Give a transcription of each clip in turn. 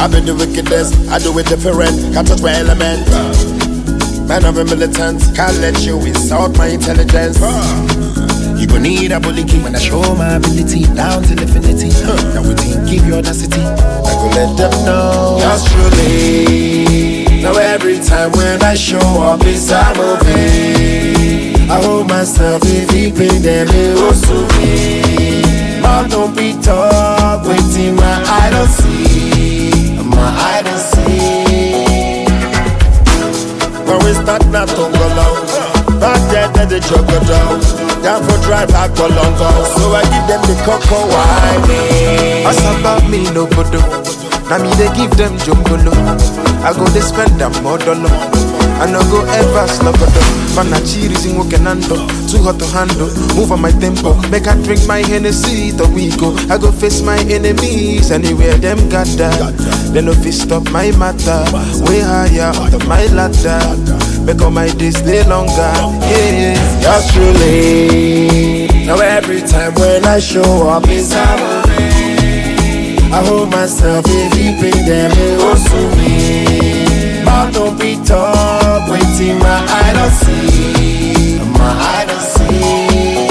I've been the wickedest, I do it different, can't touch my element. Man of a militant, can't let you insult my intelligence. You gon' need a bully key when I show my ability down till infinity. Now we think, give you audacity. I go let them know. Just truly. Now every time when I show up, it's a movie. I hold myself if he pay them, it was to me. Mom, don't be talk, waiting my eye don't see. My eye don't see. When we start not to go long. Back there, the juggle down. Down for drive, I go long go. So I give them the cocoa wine. What's about me, no bodo? Now me they give them jumbolo. I go they spend them more dollar. I no go ever slug it up. Man, I cheese in working handle. Too hot to handle. Move on my tempo. Make I drink my Hennessy the we go. I go face my enemies anywhere them gather. They no fit stop my matter. Way higher up my ladder. Make all my days stay longer. Yeah, just truly. Now every time when I show up, it's a movie. I hold myself if he pay them, it was to me. Mom, don't be talk, waiting my eye don't see. My eye don't see.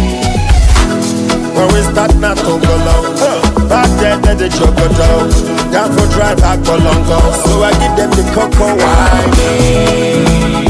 When we start not to go long. Back there, the juggle down. Down for drive, I go long go. So I give them the cocoa wine.